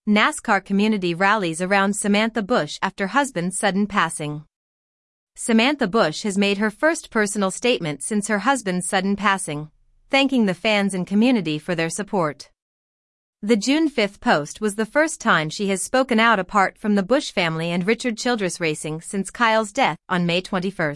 NASCAR community rallies around Samantha Bush after husband's sudden passing. Samantha Bush has made her first personal statement since her husband's sudden passing, thanking the fans and community for their support. The June 5 post was the first time she has spoken out apart from the Bush family and Richard Childress Racing since Kyle's death on May 21.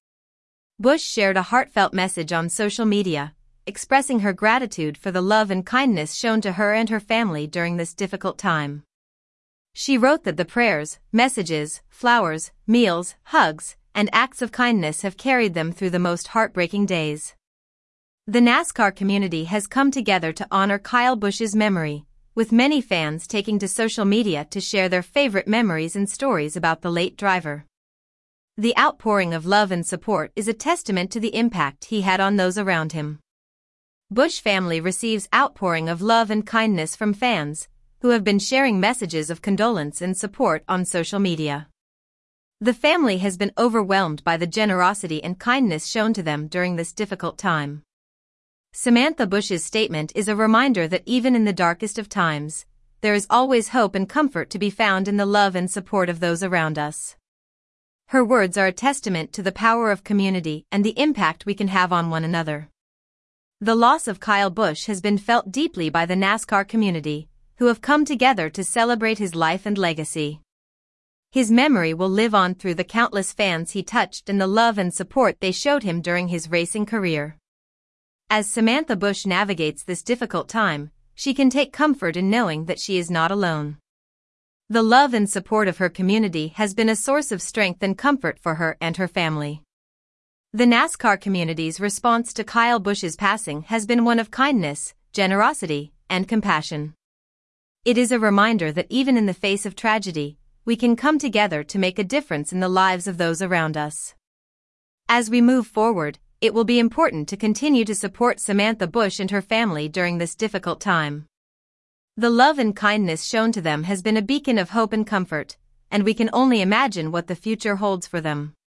Bush shared a heartfelt message on social media, expressing her gratitude for the love and kindness shown to her and her family during this difficult time. She wrote that the prayers, messages, flowers, meals, hugs, and acts of kindness have carried them through the most heartbreaking days. The NASCAR community has come together to honor Kyle Busch's memory, with many fans taking to social media to share their favorite memories and stories about the late driver. The outpouring of love and support is a testament to the impact he had on those around him. Bush family receives outpouring of love and kindness from fans, who have been sharing messages of condolence and support on social media. The family has been overwhelmed by the generosity and kindness shown to them during this difficult time. Samantha Bush's statement is a reminder that even in the darkest of times, there is always hope and comfort to be found in the love and support of those around us. Her words are a testament to the power of community and the impact we can have on one another. The loss of Kyle Busch has been felt deeply by the NASCAR community, who have come together to celebrate his life and legacy. His memory will live on through the countless fans he touched and the love and support they showed him during his racing career. As Samantha Bush navigates this difficult time, she can take comfort in knowing that she is not alone. The love and support of her community has been a source of strength and comfort for her and her family. The NASCAR community's response to Kyle Busch's passing has been one of kindness, generosity, and compassion. It is a reminder that even in the face of tragedy, we can come together to make a difference in the lives of those around us. As we move forward, it will be important to continue to support Samantha Bush and her family during this difficult time. The love and kindness shown to them has been a beacon of hope and comfort, and we can only imagine what the future holds for them.